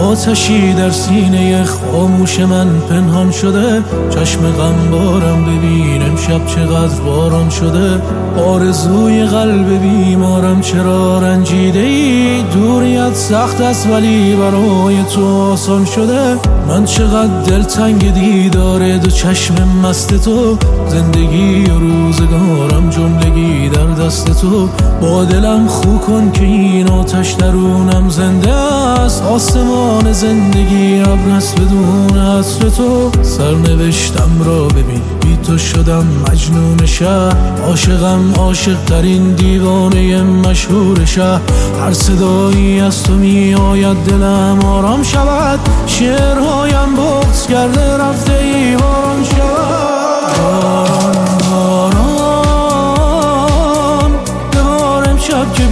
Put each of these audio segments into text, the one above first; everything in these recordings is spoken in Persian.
آتشی در سینه خاموش من پنهان شده. چشم غم بارم ببین امشب چقدر باران شده. آرزوی قلب بیمارم چرا رنجیده ای؟ دوریت سخت است ولی برای تو آسان شده. من چقدر دلتنگ دیدار دو چشم مست تو. زندگی و روزگارم جملگی در دست تو. با دلم خو کن که این آتش درونم زنده است. آسمان زندگی ابر است بدون عطر تو. سرنوشتم را ببین بی تو شدم مجنون شهر. عاشقم عاشق ترین دیوانه مشهور شهر. هر صدایی از تو می آید دلم آرام شود. شعرهایم بغض کرده رفته ای باران شود. باران ببار امشب که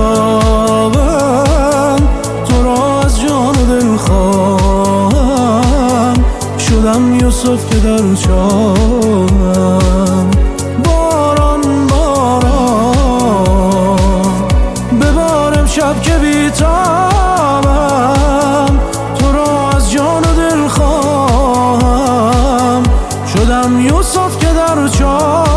بیتابم. تو را از جان و دل خواهم. شدم یوسف که در چاهم. باران باران ببار امشب که بیتابم. تو را از جان و دل خواهم. شدم یوسف که در چاهم.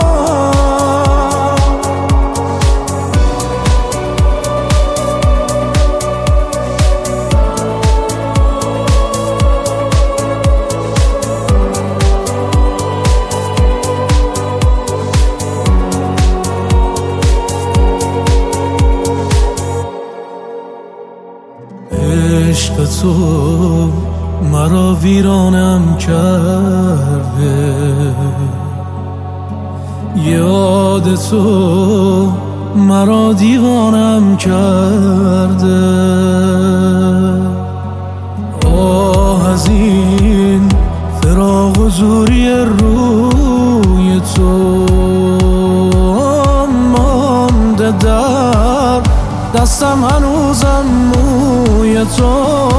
عشق تو مرا ویرانم کرده. یاد تو مرا دیوانم کرده. آه از این فراق و زوری روی تو. مانده در دستم هنوزم موی تو.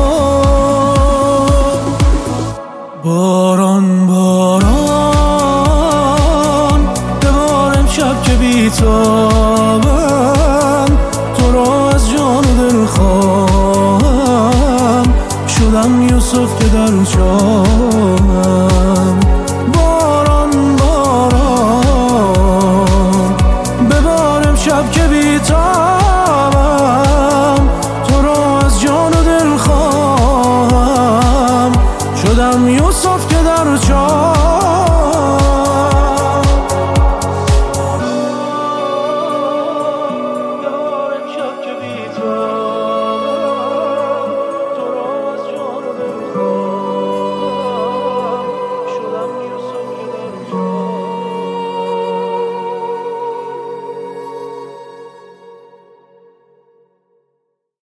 باران باران ببار امشب که بیتابم. تو را از جان و دل خواهم. شدم یوسف که در چاه.